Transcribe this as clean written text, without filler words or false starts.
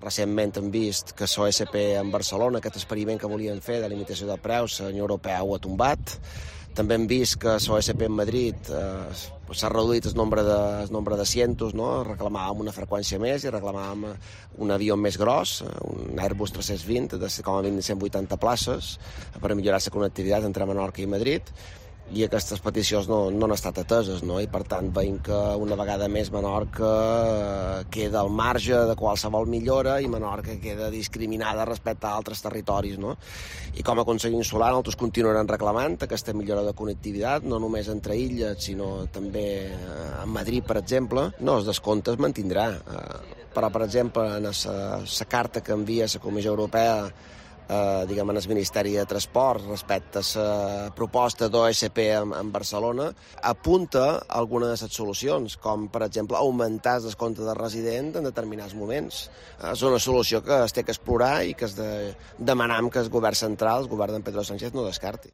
Recentment hem vist que l'OSP en Barcelona, aquest experiment que volien fer de limitació de preus, la Unió Europea ho ha tombat. També hem vist que l'OSP en Madrid s'ha reduït el nombre d'assientos, no? Reclamàvem una freqüència més i reclamàvem un avió més gros, un Airbus 320 de com a mínim 180 places per millorar la connectivitat entre Menorca i Madrid, i aquestes peticions no han estat ateses, no? I per tant veiem que una vegada més Menorca queda al marge de qualsevol millora i Menorca queda discriminada respecte a altres territoris, no? I com a Consell Insular nosaltres continuarem reclamant aquesta millora de connectivitat, no només entre illes, sinó també a Madrid, per exemple. No, el descompte es mantindrà, però, per exemple, en la carta que envia la Comissió Europea en el Ministeri de Transport respecte a la proposta d'OSP en Barcelona, apunta algunes de les solucions, com, per exemple, augmentar el descompte de resident en determinats moments. És una solució que es té que explorar i que demanem que el govern central, el govern d'en Pedro Sánchez, no descarti.